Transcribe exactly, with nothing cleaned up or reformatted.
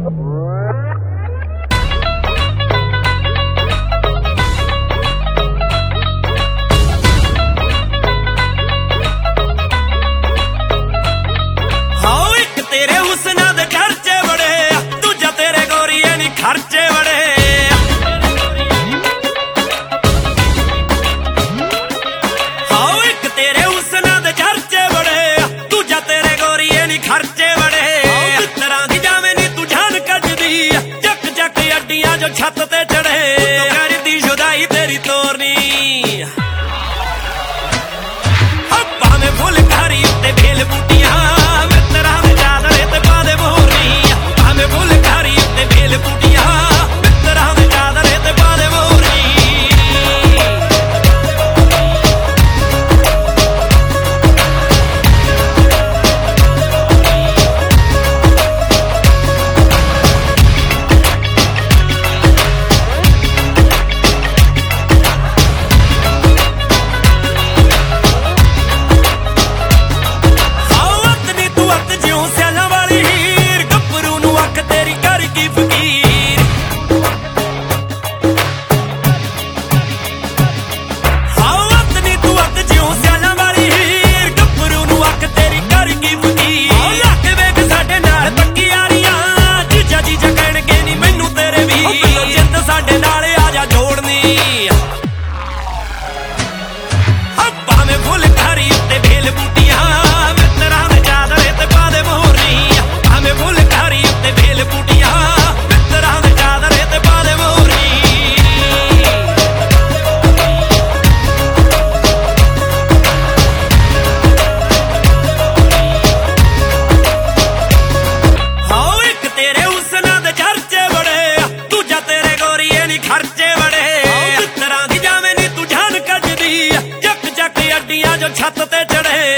खर्चे बड़े हाँ एक तेरे हुस्ना दे चर्चे बड़े दूजा तेरे गोरीए नी खर्चे बड़े तरह की जावे नी तू जान कजदी चक चक अड्डियां जो छत ते चढ़े कर दी जुदाई तेरी तोरनी भावे फुल कारी उत्ते बेल बूटियां मित्तरां दे चादरे ते पा दे मोरनी भावे फुल कारी उत्ते बेल बूटियां खर्चे बड़े तरह की जावे नी तू जान कजदी चक चक अड्डियां जो छत ते चढ़े